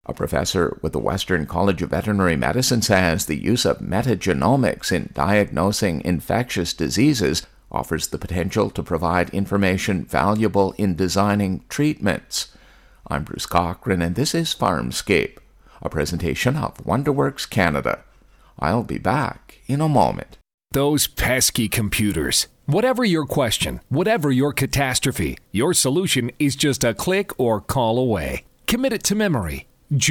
A professor with the Western College of Veterinary Medicine says the use of metagenomics in diagnosing infectious diseases offers the potential to provide information valuable in designing treatments. I'm Bruce Cochran, and this is Farmscape, a presentation of WonderWorks Canada. I'll be back in a moment. Those pesky computers. Whatever your question, whatever your catastrophe, your solution is just a click or call away. Commit it to memory.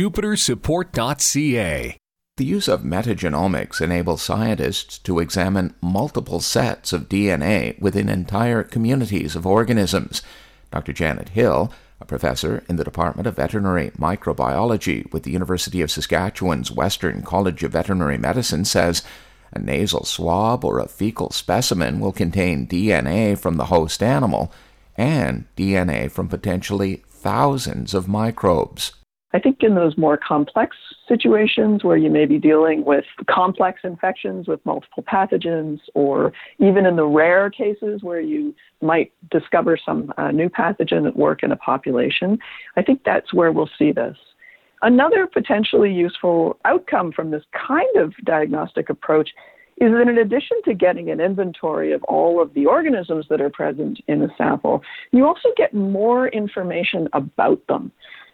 JupiterSupport.ca. The use of metagenomics enables scientists to examine multiple sets of DNA within entire communities of organisms. Dr. Janet Hill, a professor in the Department of Veterinary Microbiology with the University of Saskatchewan's Western College of Veterinary Medicine, says a nasal swab or a fecal specimen will contain DNA from the host animal and DNA from potentially thousands of microbes. I think in those more complex situations where you may be dealing with complex infections with multiple pathogens, or even in the rare cases where you might discover some new pathogen at work in a population, I think that's where we'll see this. Another potentially useful outcome from this kind of diagnostic approach is that in addition to getting an inventory of all of the organisms that are present in the sample, you also get more information about them.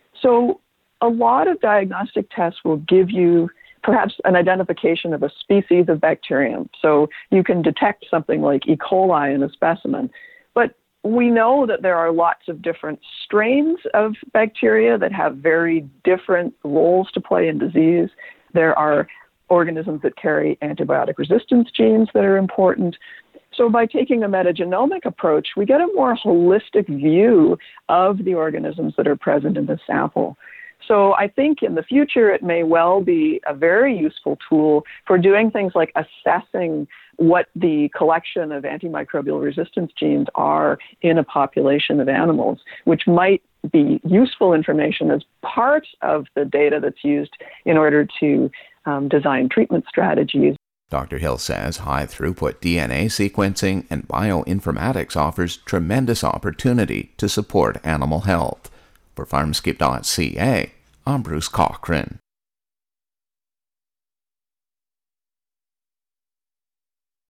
So a lot of diagnostic tests will give you perhaps an identification of a species of bacterium. So you can detect something like E. coli in a specimen. But we know that there are lots of different strains of bacteria that have very different roles to play in disease. There are organisms that carry antibiotic resistance genes that are important. So by taking a metagenomic approach, we get a more holistic view of the organisms that are present in the sample. So I think in the future, it may well be a very useful tool for doing things like assessing what the collection of antimicrobial resistance genes are in a population of animals, which might be useful information as part of the data that's used in order to design treatment strategies. Dr. Hill says high-throughput DNA sequencing and bioinformatics offers tremendous opportunity to support animal health. For Farmscape.ca, I'm Bruce Cochran.